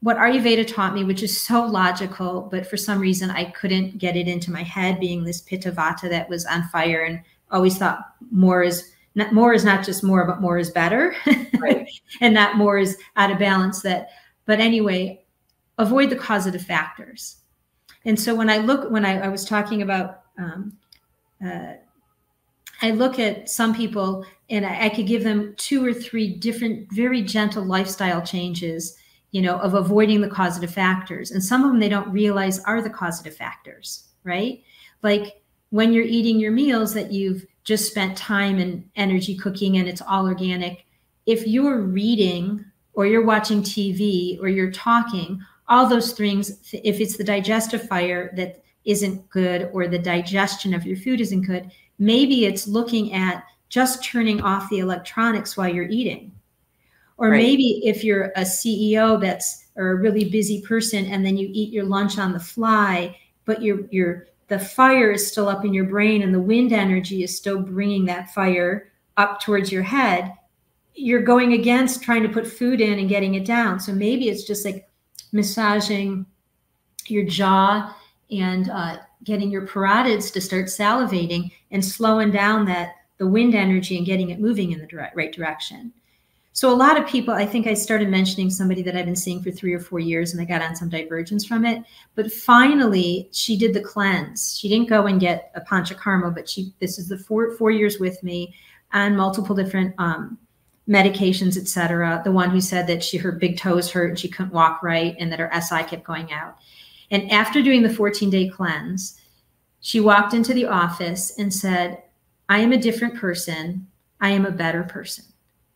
what Ayurveda taught me, which is so logical, but for some reason I couldn't get it into my head, being this Pitta Vata that was on fire, and always thought more is not more is not just more, but more is better, Right. and not more is out of balance. That, but anyway, avoid the causative factors. And so when I look, when I, I was talking about, um, uh, I look at some people and I, I could give them two or three different, very gentle lifestyle changes, you know, of avoiding the causative factors. And some of them they don't realize are the causative factors, right? Like when you're eating your meals that you've just spent time and energy cooking and it's all organic, if you're reading or you're watching T V or you're talking, all those things, if it's the digestive fire that isn't good or the digestion of your food isn't good, maybe it's looking at just turning off the electronics while you're eating. Or Right. maybe if you're a C E O that's or a really busy person and then you eat your lunch on the fly, but your your the fire is still up in your brain and the wind energy is still bringing that fire up towards your head, you're going against trying to put food in and getting it down. So maybe it's just like massaging your jaw and uh, getting your parotids to start salivating and slowing down that the wind energy and getting it moving in the direct, right direction. So a lot of people, I think I started mentioning somebody that I've been seeing for three or four years and I got on some divergence from it. But finally, she did the cleanse. She didn't go and get a panchakarma, but she, this is the four, four years with me on multiple different um, medications, et cetera. The one who said that she, her big toes hurt and she couldn't walk right and that her S I kept going out. And after doing the fourteen day cleanse, she walked into the office and said, I am a different person. I am a better person.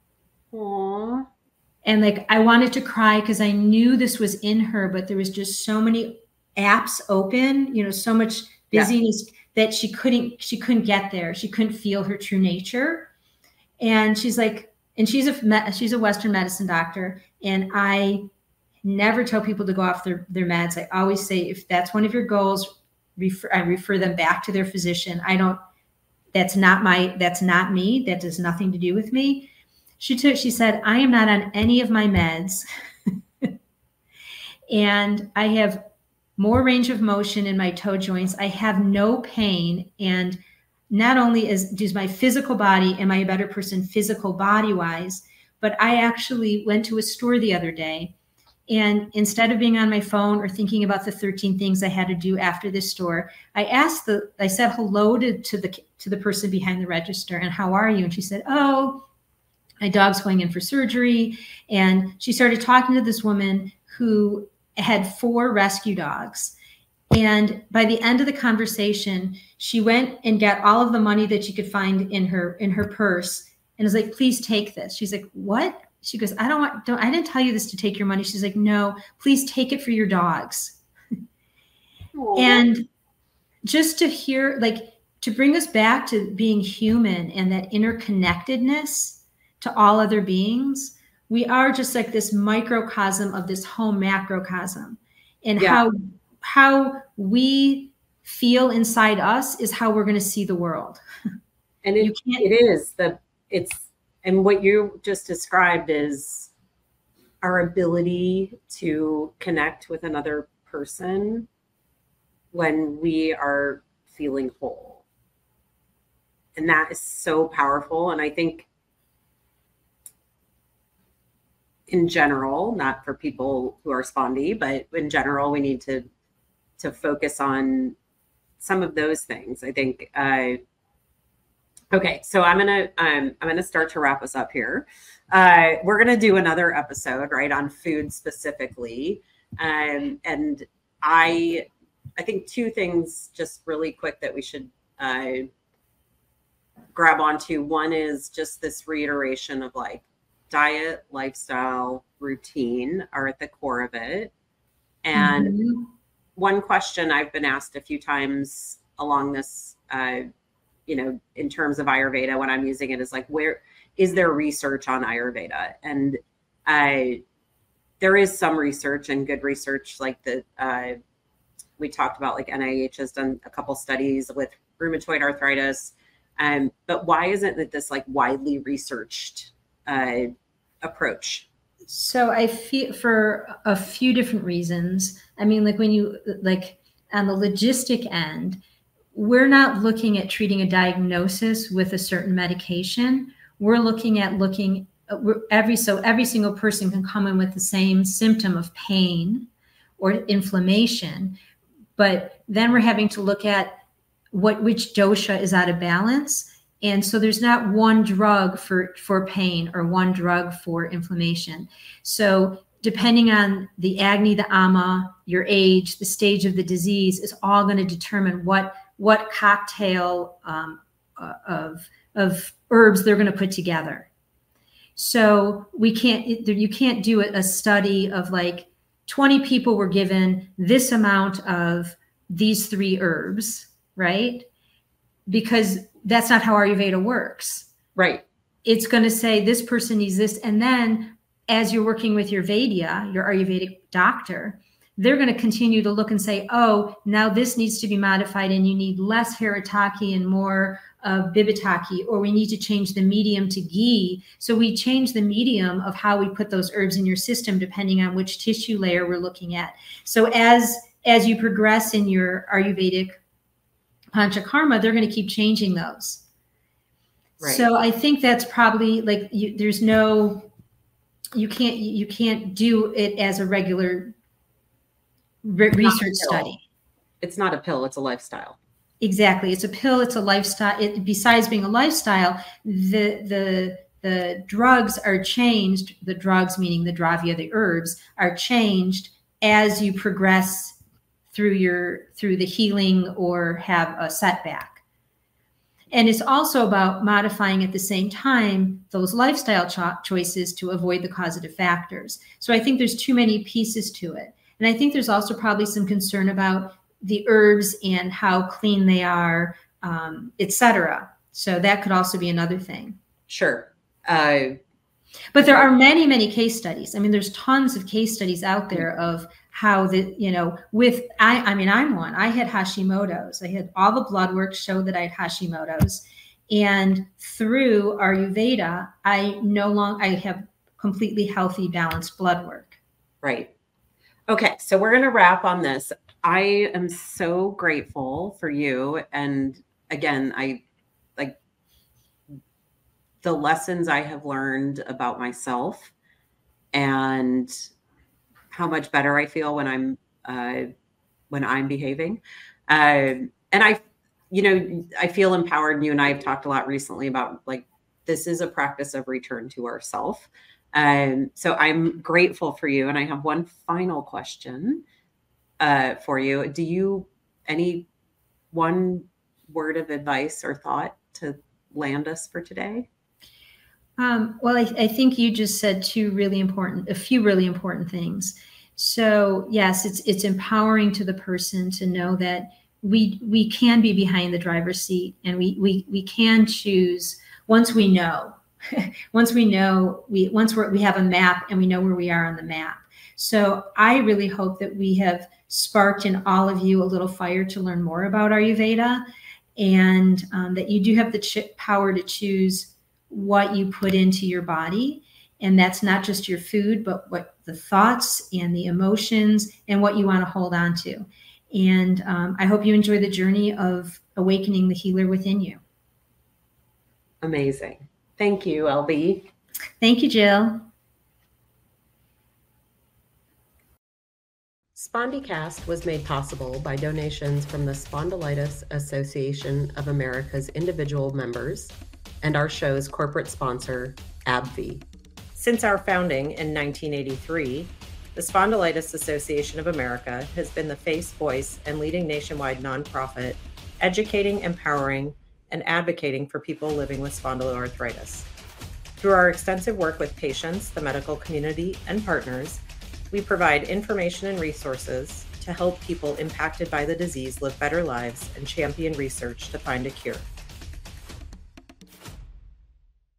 Aww. And like, I wanted to cry because I knew this was in her, but there was just so many apps open, you know, so much busyness yeah. that she couldn't, she couldn't get there. She couldn't feel her true nature. And she's like, and she's a, she's a Western medicine doctor. And I never tell people to go off their, their meds. I always say, if that's one of your goals, refer, I refer them back to their physician. I don't, that's not my, that's not me. That has nothing to do with me. She took, she said, I am not on any of my meds. And I have more range of motion in my toe joints. I have no pain. And not only is does my physical body, am I a better person physical body wise, but I actually went to a store the other day. And instead of being on my phone or thinking about the thirteen things I had to do after this store, I asked the, I said hello to, to the to the person behind the register and how are you? And she said, oh, my dog's going in for surgery. And she started talking to this woman who had four rescue dogs. And by the end of the conversation, she went and got all of the money that she could find in her in her purse and was like, please take this. She's like, what? She goes, I don't want, don't, I didn't tell you this to take your money. She's like, no, please take it for your dogs. And just to hear, like, to bring us back to being human and that interconnectedness to all other beings, we are just like this microcosm of this whole macrocosm. And yeah. how how we feel inside us is how we're going to see the world. And it, it is the it's and what you just described is our ability to connect with another person when we are feeling whole. And that is so powerful. And I think in general, not for people who are spondy, but in general, we need to to focus on some of those things. I think. Uh, okay, so I'm gonna um, I'm gonna start to wrap us up here. Uh, we're gonna do another episode, right, on food specifically, um, and I I think two things just really quick that we should uh, grab onto. One is just this reiteration of like, diet, lifestyle, routine are at the core of it. And mm-hmm. one question I've been asked a few times along this, uh, you know, in terms of Ayurveda when I'm using it is like, where is there research on Ayurveda? And I, there is some research and good research, like the, uh, we talked about, like N I H has done a couple studies with rheumatoid arthritis. Um, but why isn't it this like widely researched Uh, approach So I feel for a few different reasons. I mean, like when you, like on the logistic end, we're not looking at treating a diagnosis with a certain medication. We're looking at looking we're every, so every single person can come in with the same symptom of pain or inflammation, but then we're having to look at what, which dosha is out of balance. And so there's not one drug for, for pain or one drug for inflammation. So depending on the agni, the ama, your age, the stage of the disease is all going to determine what, what cocktail um, of, of herbs they're going to put together. So we can't, you can't do a study of like twenty people were given this amount of these three herbs, right? Because that's not how Ayurveda works. Right. It's going to say this person needs this. And then as you're working with your Vaidya, your Ayurvedic doctor, they're going to continue to look and say, oh, now this needs to be modified and you need less Haritaki and more of Bibitaki, or we need to change the medium to ghee. So we change the medium of how we put those herbs in your system, depending on which tissue layer we're looking at. So as, as you progress in your Ayurvedic Panchakarma, they're going to keep changing those. Right. So I think that's probably like, you, there's no, you can't, you can't do it as a regular re- research study. It's not a pill, it's a lifestyle. Exactly. It's a pill. It's a lifestyle. It, besides being a lifestyle, the, the, the drugs are changed. The drugs, meaning the dravya, the herbs, are changed as you progress through your, through the healing or have a setback. And it's also about modifying at the same time those lifestyle cho- choices to avoid the causative factors. So I think there's too many pieces to it. And I think there's also probably some concern about the herbs and how clean they are, um, et cetera. So that could also be another thing. Sure. Uh, but there are many, many case studies. I mean, there's tons of case studies out there of how the, you know, with, I, I mean, I'm one, I had Hashimoto's. I had all the blood work showed that I had Hashimoto's. And through Ayurveda, I no longer, I have completely healthy, balanced blood work. Right. Okay. So we're going to wrap on this. I am so grateful for you. And again, I like the lessons I have learned about myself and how much better I feel when I'm, uh, when I'm behaving. Uh, and I, you know, I feel empowered. And you and I have talked a lot recently about like, this is a practice of return to ourself. Um, so I'm grateful for you. And I have one final question. Uh, for you. Do you, any one word of advice or thought to land us for today? Um, well, I, I think you just said two really important, a few really important things. So yes, it's, it's empowering to the person to know that we, we can be behind the driver's seat and we, we, we can choose once we know, once we know, we, once we're, we have a map and we know where we are on the map. So I really hope that we have sparked in all of you a little fire to learn more about Ayurveda, and um, that you do have the ch- power to choose what you put into your body. And that's not just your food, but what the thoughts and the emotions and what you want to hold on to. And um, I hope you enjoy the journey of awakening the healer within you. Amazing. Thank you, L B. Thank you, Jill. SpondyCast was made possible by donations from the Spondylitis Association of America's individual members and our show's corporate sponsor, AbbVie. Since our founding in nineteen eighty-three, the Spondylitis Association of America has been the face, voice, and leading nationwide nonprofit, educating, empowering, and advocating for people living with spondyloarthritis. Through our extensive work with patients, the medical community, and partners, we provide information and resources to help people impacted by the disease live better lives and champion research to find a cure.